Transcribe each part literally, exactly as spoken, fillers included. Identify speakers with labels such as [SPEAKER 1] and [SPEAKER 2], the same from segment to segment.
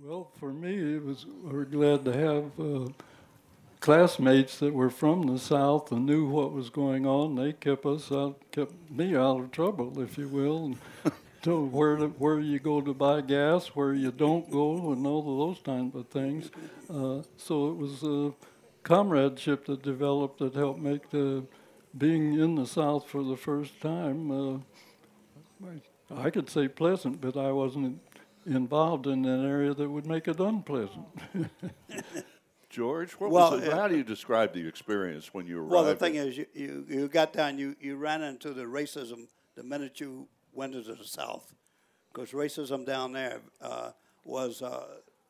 [SPEAKER 1] Well, for me, it was we were glad to have uh, classmates that were from the South and knew what was going on. They kept us out, kept me out of trouble, if you will, and told where to, where you go to buy gas, where you don't go, and all of those kinds of things. Uh, so it was uh, comradeship that developed that helped make the being in the South for the first time. Uh, I could say pleasant, but I wasn't involved in an area that would make it unpleasant.
[SPEAKER 2] George, what
[SPEAKER 3] Well,
[SPEAKER 2] was it,
[SPEAKER 3] uh,
[SPEAKER 2] how do you describe the experience when you arrived?
[SPEAKER 3] Well, the thing is, you, you, you got down, you, you ran into the racism the minute you went into the South. Because racism down there uh, was, uh,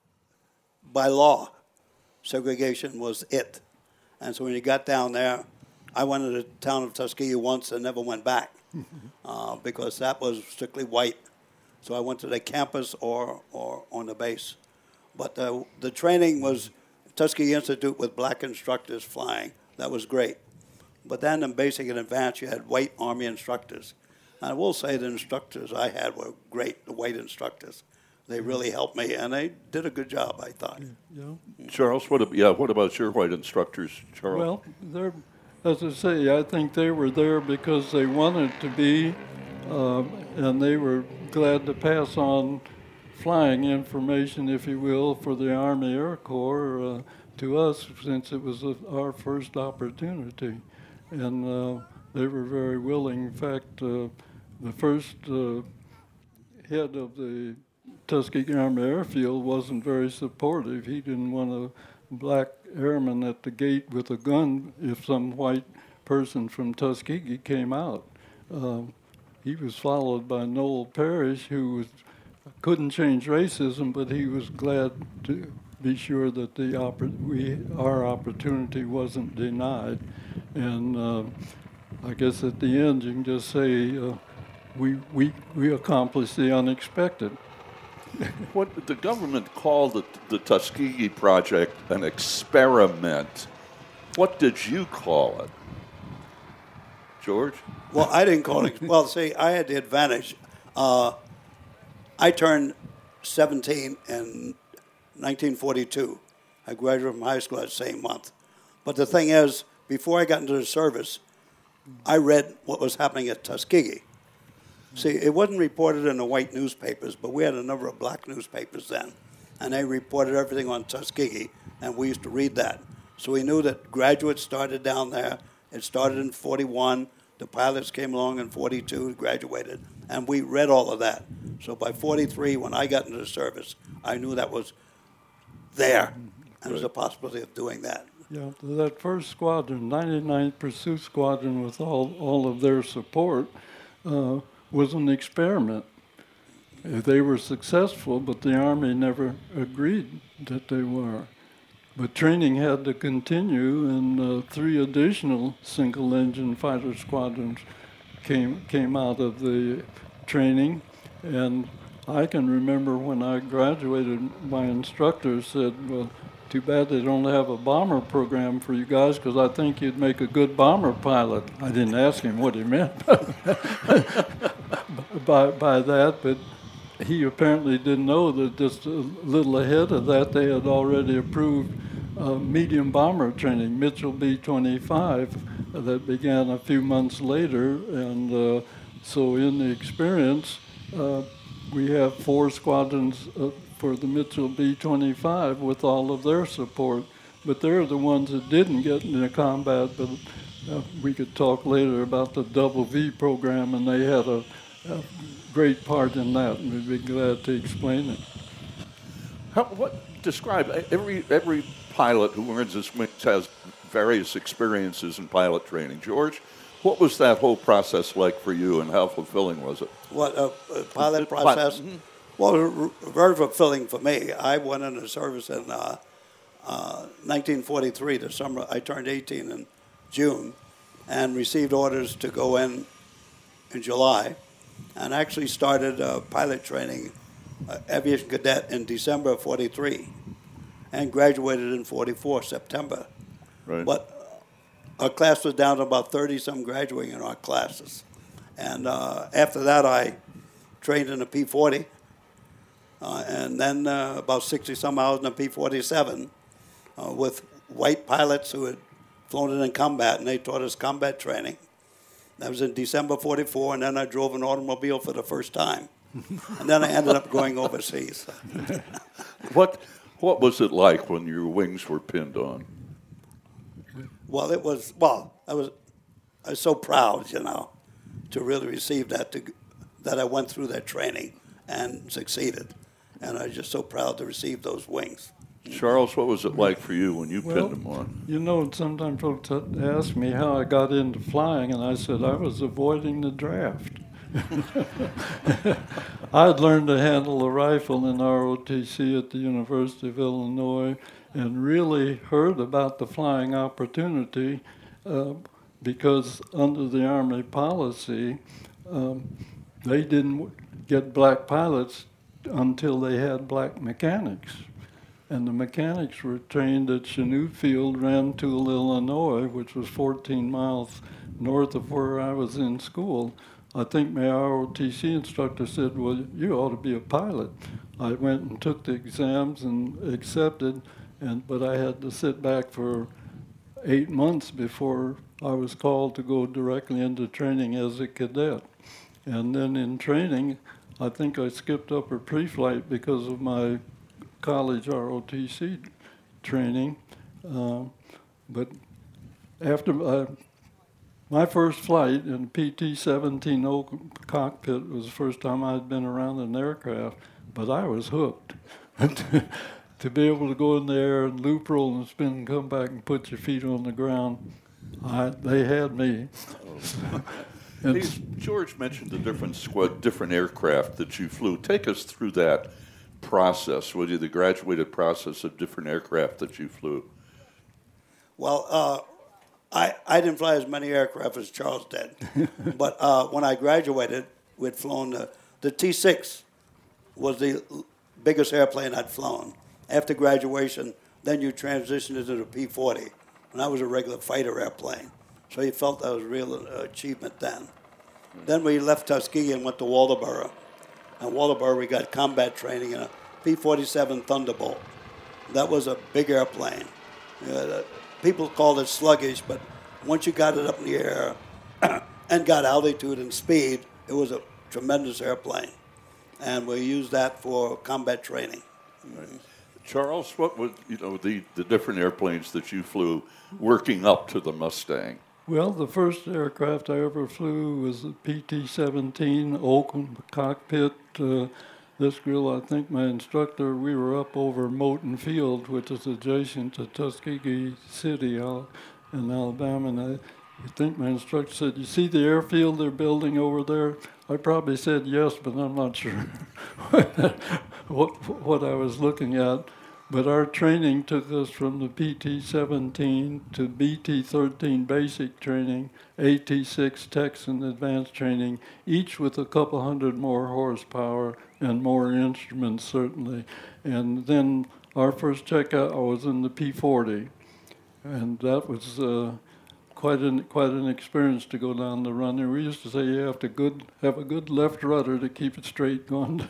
[SPEAKER 3] by law, segregation was it. And so when you got down there, I went to the town of Tuskegee once and never went back uh, because that was strictly white. So I went to the campus or, or on the base. But uh, the training was Tuskegee Institute with black instructors flying. That was great. But then in basic and advanced, you had white Army instructors. And I will say the instructors I had were great, the white instructors. They really helped me, and they did a good job, I thought.
[SPEAKER 1] Yeah.
[SPEAKER 2] Charles, what, ab- yeah, what about your white instructors, Charles?
[SPEAKER 1] Well, they're, as I say, I think they were there because they wanted to be, um, and they were glad to pass on flying information, if you will, for the Army Air Corps uh, to us, since it was uh, our first opportunity. And uh, they were very willing. In fact, uh, the first uh, head of the Tuskegee Army Airfield wasn't very supportive. He didn't want a black airman at the gate with a gun if some white person from Tuskegee came out. Uh, he was followed by Noel Parrish, who was, couldn't change racism, but he was glad to be sure that the oppor- we, our opportunity wasn't denied. And uh, I guess at the end you can just say uh, we, we, we accomplished the unexpected.
[SPEAKER 2] What the government called the, the Tuskegee Project an experiment. What did you call it, George?
[SPEAKER 3] Well, I didn't call it. Well, see, I had the advantage. Uh, I turned seventeen in nineteen forty-two. I graduated from high school that same month. But the thing is, before I got into the service, I read what was happening at Tuskegee. See, it wasn't reported in the white newspapers, but we had a number of black newspapers then, and they reported everything on Tuskegee, and we used to read that. So we knew that graduates started down there. It started in forty-one. The pilots came along in forty-two, graduated, and we read all of that. So by forty-three, when I got into the service, I knew that was there, and there was a possibility of doing that.
[SPEAKER 1] Yeah, that first squadron, ninety-ninth Pursuit Squadron, with all, all of their support, uh, was an experiment. They were successful, but the Army never agreed that they were. But training had to continue, and uh, three additional single-engine fighter squadrons came came out of the training. And I can remember when I graduated, my instructor said, well, too bad they don't have a bomber program for you guys, because I think you'd make a good bomber pilot. I didn't ask him what he meant by, by that, but he apparently didn't know that just a little ahead of that, they had already approved uh, medium bomber training, Mitchell B twenty-five, uh, that began a few months later. And uh, so in the experience, uh, we have four squadrons uh, for the Mitchell B twenty-five with all of their support. But they're the ones that didn't get into combat, but uh, we could talk later about the Double V program, and they had a, a great part in that, and we'd be glad to explain it.
[SPEAKER 2] How, what describe every every pilot who earns his wings has various experiences in pilot training. George, what was that whole process like for you, and how fulfilling was it?
[SPEAKER 3] What, a uh, pilot process? Mm-hmm. Well, r- very fulfilling for me. I went into service in uh, uh, nineteen forty-three, the summer. I turned eighteen in June, and received orders to go in in July, and actually started uh, pilot training, uh, aviation cadet, in December of forty-three, and graduated in forty-four, September.
[SPEAKER 2] Right.
[SPEAKER 3] But our class was down to about thirty-some graduating in our classes. And uh, after that, I trained in a P forty, Uh, and then uh, about sixty some hours in a P forty-seven uh, with white pilots who had flown it in combat, and they taught us combat training. That was in December forty-four, and then I drove an automobile for the first time. And then I ended up going overseas.
[SPEAKER 2] What what was it like when your wings were pinned on?
[SPEAKER 3] Well, it was, well, I was, I was so proud, you know, to really receive that, to, that I went through that training and succeeded. And I was just so proud to receive those wings.
[SPEAKER 2] Charles, what was it like for you when you
[SPEAKER 1] Well,
[SPEAKER 2] pinned them on?
[SPEAKER 1] you know, sometimes folks ask me how I got into flying, and I said I was avoiding the draft. I had learned to handle a rifle in R O T C at the University of Illinois and really heard about the flying opportunity uh, because under the Army policy, um, they didn't get black pilots until they had black mechanics. And the mechanics were trained at Chanute Field, Rantoul, Illinois, which was fourteen miles north of where I was in school. I think my R O T C instructor said, well, you ought to be a pilot. I went and took the exams and accepted, and but I had to sit back for eight months before I was called to go directly into training as a cadet. And then in training, I think I skipped upper pre-flight because of my college R O T C training. Uh, but after uh, my first flight in P T seventeen open cockpit was the first time I'd been around an aircraft, but I was hooked. To be able to go in the air and loop roll and spin and come back and put your feet on the ground, I, they had me. And
[SPEAKER 2] Hey, George mentioned the different squad, different aircraft that you flew. Take us through that process, would you, the graduated process of different aircraft that you flew?
[SPEAKER 3] Well, uh, I, I didn't fly as many aircraft as Charles did. But uh, when I graduated, we'd flown the, the T six was the biggest airplane I'd flown. After graduation, then you transitioned into the P forty, and that was a regular fighter airplane. So you felt that was a real uh, achievement then. Mm-hmm. Then we left Tuskegee and went to Waldoboro. And Waldoboro, we got combat training in a P forty-seven Thunderbolt. That was a big airplane. Uh, people called it sluggish, but once you got it up in the air and got altitude and speed, it was a tremendous airplane. And we used that for combat training.
[SPEAKER 2] Right. Charles, what was, you know, the, the different airplanes that you flew working up to the Mustang?
[SPEAKER 1] Well, the first aircraft I ever flew was the P T seventeen open cockpit. Uh, this girl, I think my instructor, we were up over Moton Field, which is adjacent to Tuskegee City out in Alabama. And I, I think my instructor said, you see the airfield they're building over there? I probably said yes, but I'm not sure what, what I was looking at. But our training took us from the P T seventeen to B T thirteen basic training, A T six Texan advanced training, each with a couple hundred more horsepower and more instruments, certainly. And then our first checkout, I was in the P forty. And that was uh, quite an quite an experience to go down the runway. We used to say you have to good have a good left rudder to keep it straight going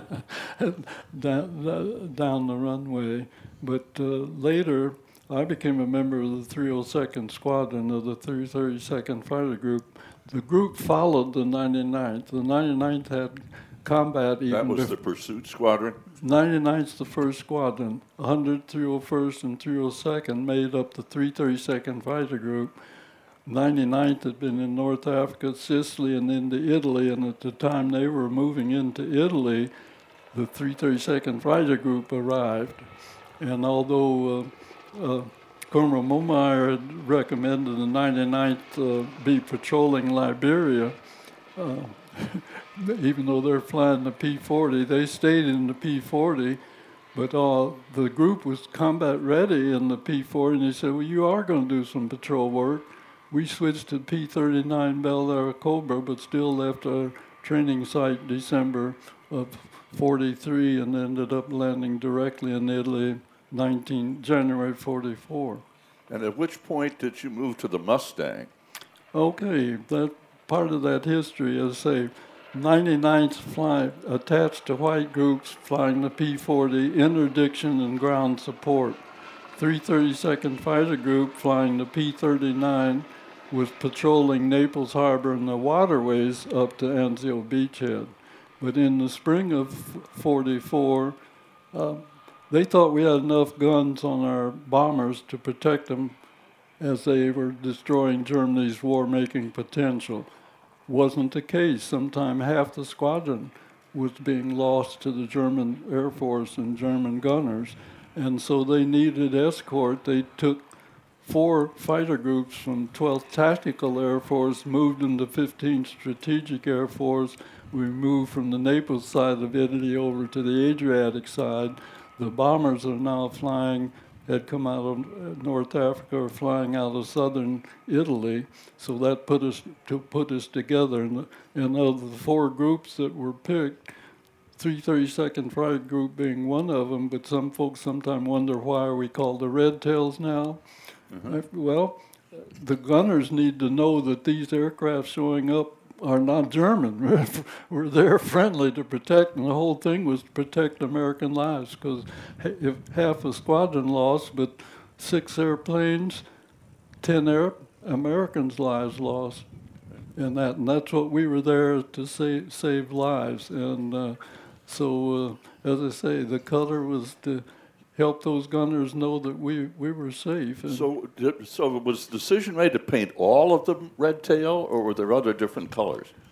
[SPEAKER 1] down, down the runway. But uh, later, I became a member of the three oh second Squadron of the three thirty-second Fighter Group. The group followed the ninety-ninth. The ninety-ninth had combat even.
[SPEAKER 2] That was the Pursuit Squadron?
[SPEAKER 1] ninety-ninth's the first squadron. one hundred, three oh first, and three oh second made up the three thirty-second Fighter Group. ninety-ninth had been in North Africa, Sicily, and into Italy, and at the time they were moving into Italy, the three thirty-second Fighter Group arrived. And although uh, uh, Colonel Momeyer had recommended the ninety-ninth uh, be patrolling Liberia, uh, even though they're flying the P forty, they stayed in the P forty, but uh, the group was combat ready in the P forty, and they said, well, you are going to do some patrol work. We switched to P thirty-nine Bel Air Cobra, but still left our training site December of forty-three and ended up landing directly in Italy nineteen January forty-four.
[SPEAKER 2] And at which point did you move to the Mustang?
[SPEAKER 1] Okay, that part of that history, as I say, ninety-ninth flying, attached to white groups flying the P forty, interdiction and ground support. three thirty-second Fighter Group flying the P thirty-nine was patrolling Naples Harbor and the waterways up to Anzio Beachhead. But in the spring of forty-four, uh, they thought we had enough guns on our bombers to protect them as they were destroying Germany's war-making potential. Wasn't the case. Sometime half the squadron was being lost to the German Air Force and German gunners, and so they needed escort. They took four fighter groups from twelfth Tactical Air Force, moved into fifteenth Strategic Air Force. We moved from the Naples side of Italy over to the Adriatic side. The bombers are now flying, had come out of North Africa, are flying out of southern Italy. So that put us to put us together. And, and of the four groups that were picked, three thirty-second Fighter Group being one of them, but some folks sometimes wonder why are we called the Red Tails now? Mm-hmm. I, well, the gunners need to know that these aircraft showing up are not German. We're there friendly to protect, and the whole thing was to protect American lives, because if half a squadron lost, but six airplanes, ten air, Americans' lives lost, and that and that's what we were there to save, save lives. And uh, so, uh, as I say, the color was to help those gunners know that we, we were safe. And
[SPEAKER 2] so, so was the decision made to paint all of them red tail, or were there other different colors?